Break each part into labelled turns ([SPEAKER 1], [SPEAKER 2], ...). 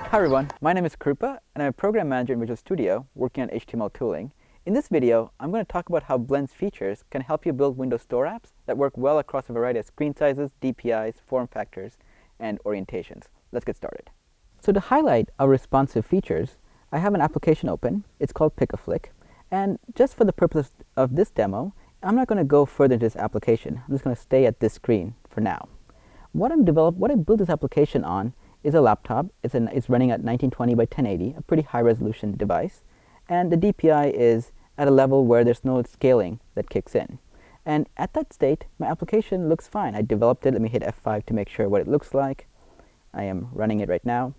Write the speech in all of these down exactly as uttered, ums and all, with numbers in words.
[SPEAKER 1] Hi everyone, my name is Krupa and I'm a program manager in Visual Studio working on H T M L tooling. In this video, I'm going to talk about how Blend's features can help you build Windows Store apps that work well across a variety of screen sizes, D P Is, form factors, and orientations. Let's get started. So to highlight our responsive features, I have an application open. It's called Pick-a-Flick. And just for the purpose of this demo, I'm not going to go further into this application. I'm just going to stay at this screen for now. What I'm developed, what I built this application on is a laptop. It's, an, it's running at nineteen twenty by ten eighty, a pretty high resolution device. And the D P I is at a level where there's no scaling that kicks in. And at that state, my application looks fine. I developed it. Let me hit F five to make sure what it looks like. I am running it right now.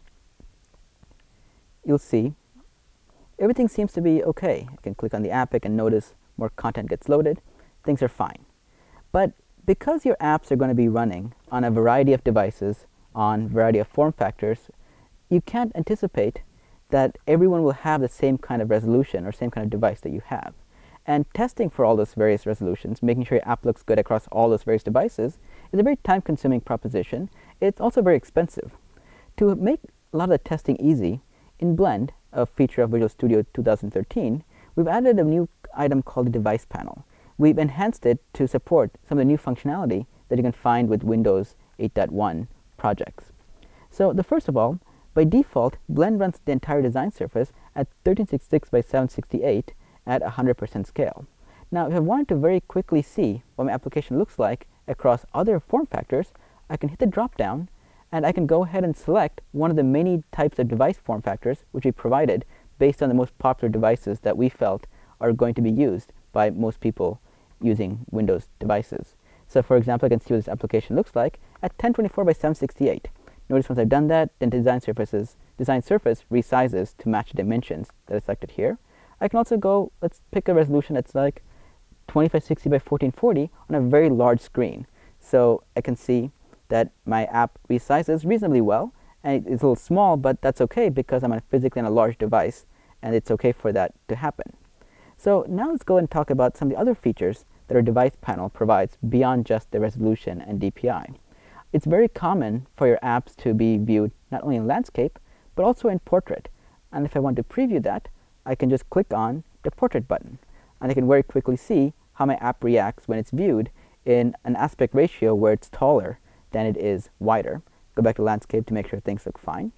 [SPEAKER 1] You'll see everything seems to be okay. I can click on the app. I can notice more content gets loaded. Things are fine. But because your apps are going to be running on a variety of devices, on a variety of form factors, you can't anticipate that everyone will have the same kind of resolution or same kind of device that you have. And testing for all those various resolutions, making sure your app looks good across all those various devices, is a very time-consuming proposition. It's also very expensive. To make a lot of the testing easy, in Blend, a feature of Visual Studio two thousand thirteen, we've added a new item called the Device Panel. We've enhanced it to support some of the new functionality that you can find with Windows eight point one projects. So the first of all, by default, Blend runs the entire design surface at thirteen sixty-six by seven sixty-eight at one hundred percent scale. Now, if I wanted to very quickly see what my application looks like across other form factors, I can hit the drop-down, and I can go ahead and select one of the many types of device form factors which we provided based on the most popular devices that we felt are going to be used by most people using Windows devices. So for example, I can see what this application looks like at ten twenty-four by seven sixty-eight. Notice once I've done that, then the design surfaces, design surface resizes to match the dimensions that I selected here. I can also go, let's pick a resolution that's like twenty-five sixty by fourteen forty on a very large screen. So I can see that my app resizes reasonably well, and it's a little small, but that's okay because I'm on physically on a large device, and it's okay for that to happen. So now let's go and talk about some of the other features that our device panel provides beyond just the resolution and D P I. It's very common for your apps to be viewed not only in landscape, but also in portrait. And if I want to preview that, I can just click on the portrait button, and I can very quickly see how my app reacts when it's viewed in an aspect ratio where it's taller than it is wider. Go back to landscape to make sure things look fine.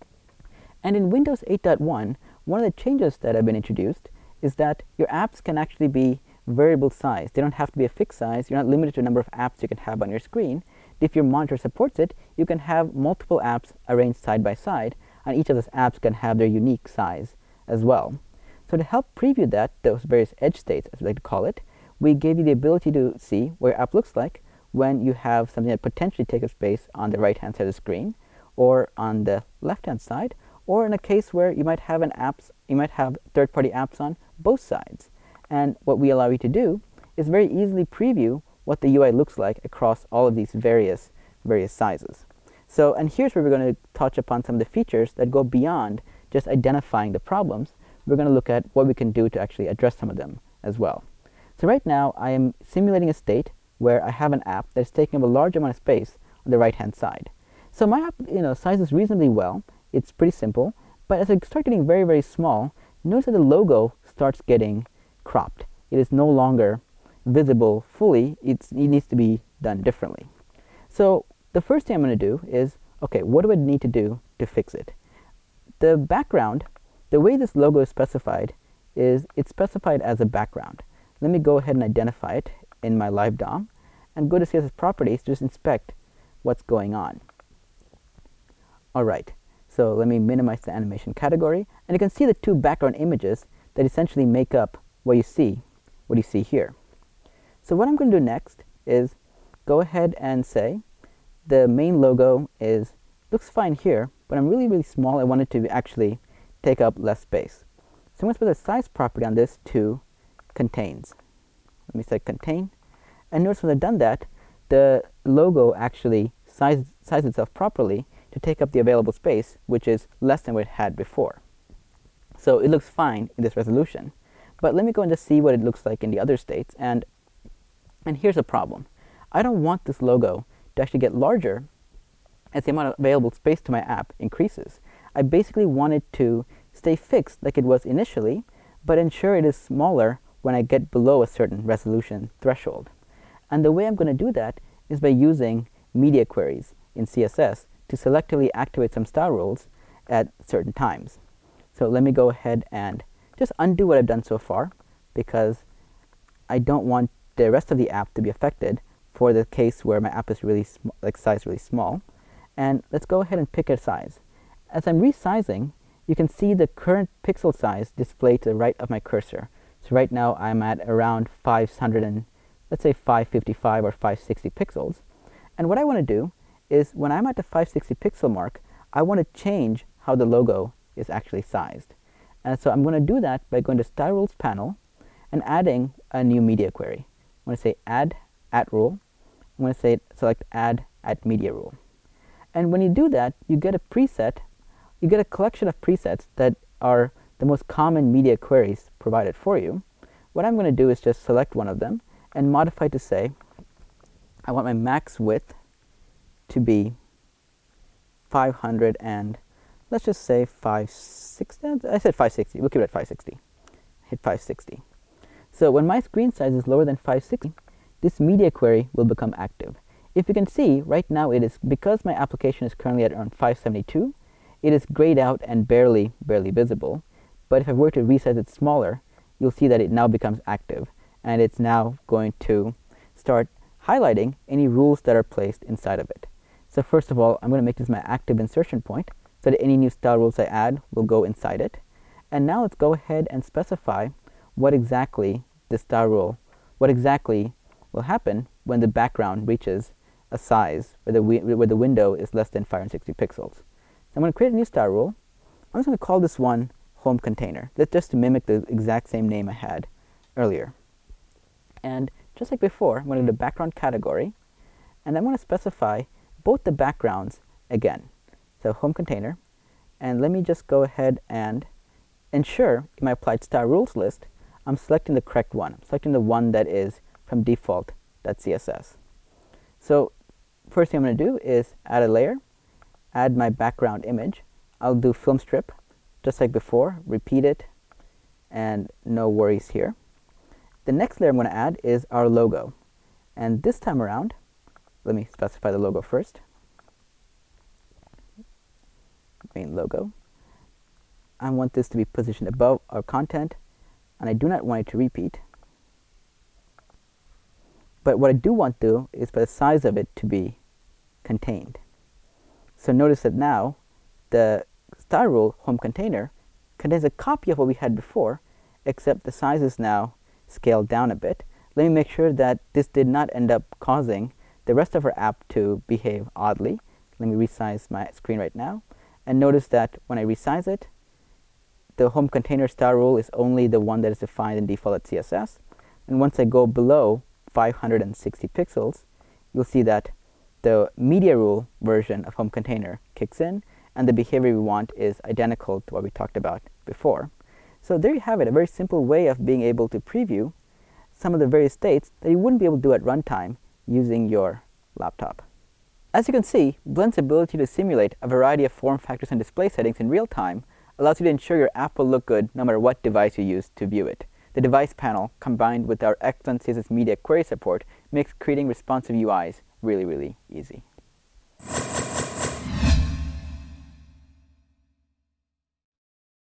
[SPEAKER 1] And in Windows eight point one, one of the changes that have been introduced is that your apps can actually be variable size. They don't have to be a fixed size. You're not limited to a number of apps you can have on your screen. If your monitor supports it, you can have multiple apps arranged side by side, and each of those apps can have their unique size as well. So to help preview that, those various edge states, as we like to call it, we gave you the ability to see what your app looks like when you have something that potentially takes up space on the right-hand side of the screen, or on the left-hand side, or in a case where you might have an apps, you might have third-party apps on both sides. And what we allow you to do is very easily preview what the U I looks like across all of these various various sizes. So, and here's where we're going to touch upon some of the features that go beyond just identifying the problems. We're going to look at what we can do to actually address some of them as well. So right now, I am simulating a state where I have an app that is taking up a large amount of space on the right-hand side. So my app, you know, sizes reasonably well. It's pretty simple. But as I start getting very, very small, notice that the logo starts getting cropped. It is no longer visible fully. It's, it needs to be done differently. So the first thing I'm going to do is, okay, what do I need to do to fix it? The background, the way this logo is specified is it's specified as a background. Let me go ahead and identify it in my live D O M and go to C S S properties to just inspect what's going on. All right, so let me minimize the animation category, and you can see the two background images that essentially make up what you see, what you see here. So what I'm going to do next is go ahead and say the main logo is looks fine here, but I'm really, really small. I want it to actually take up less space. So I'm going to put a size property on this to contains. Let me say contain. And notice when I've done that, the logo actually sizes, sizes itself properly to take up the available space, which is less than what it had before. So it looks fine in this resolution. But let me go and just see what it looks like in the other states. And, and here's a problem. I don't want this logo to actually get larger as the amount of available space to my app increases. I basically want it to stay fixed like it was initially, but ensure it is smaller when I get below a certain resolution threshold. And the way I'm going to do that is by using media queries in C S S to selectively activate some style rules at certain times. So let me go ahead and just undo what I've done so far, because I don't want the rest of the app to be affected for the case where my app is really sm like size really small. And let's go ahead and pick a size. As I'm resizing, you can see the current pixel size displayed to the right of my cursor. So right now I'm at around five hundred and let's say five fifty-five or five sixty pixels. And what I want to do is when I'm at the five sixty pixel mark, I want to change how the logo is actually sized. And so I'm going to do that by going to Style Rules panel and adding a new media query. I'm going to say add at rule. I'm going to say select add at media rule. And when you do that, you get a preset, you get a collection of presets that are the most common media queries provided for you. What I'm going to do is just select one of them and modify to say I want my max width to be five hundred and let's just say five sixty. I said five sixty. We'll keep it at five sixty. Hit five sixty. So when my screen size is lower than five sixty, this media query will become active. If you can see, right now it is, because my application is currently at around five seventy-two, it is grayed out and barely, barely visible. But if I were to resize it smaller, you'll see that it now becomes active. And it's now going to start highlighting any rules that are placed inside of it. So first of all, I'm going to make this my active insertion point so that any new style rules I add will go inside it. And now let's go ahead and specify what exactly the style rule, what exactly will happen when the background reaches a size where the, where the window is less than five hundred sixty pixels. So I'm going to create a new style rule. I'm just going to call this one home container. That's just to mimic the exact same name I had earlier. And just like before, I'm going to go to the background category, and I'm going to specify both the backgrounds again. So home container, and let me just go ahead and ensure in my applied style rules list, I'm selecting the correct one. I'm selecting the one that is from default.css. So first thing I'm going to do is add a layer, add my background image. I'll do film strip, just like before, repeat it, and no worries here. The next layer I'm going to add is our logo. And this time around, let me specify the logo first. Main logo. I want this to be positioned above our content, and I do not want it to repeat. But what I do want to do is for the size of it to be contained. So notice that now the style rule home container contains a copy of what we had before, except the size is now scaled down a bit. Let me make sure that this did not end up causing the rest of our app to behave oddly. Let me resize my screen right now. And notice that when I resize it, the home container style rule is only the one that is defined in default.css. And once I go below five hundred sixty pixels, you'll see that the media rule version of home container kicks in, and the behavior we want is identical to what we talked about before. So there you have it, a very simple way of being able to preview some of the various states that you wouldn't be able to do at runtime using your laptop. As you can see, Blend's ability to simulate a variety of form factors and display settings in real time allows you to ensure your app will look good no matter what device you use to view it. The device panel, combined with our excellent C S S media query support, makes creating responsive U Is really, really easy.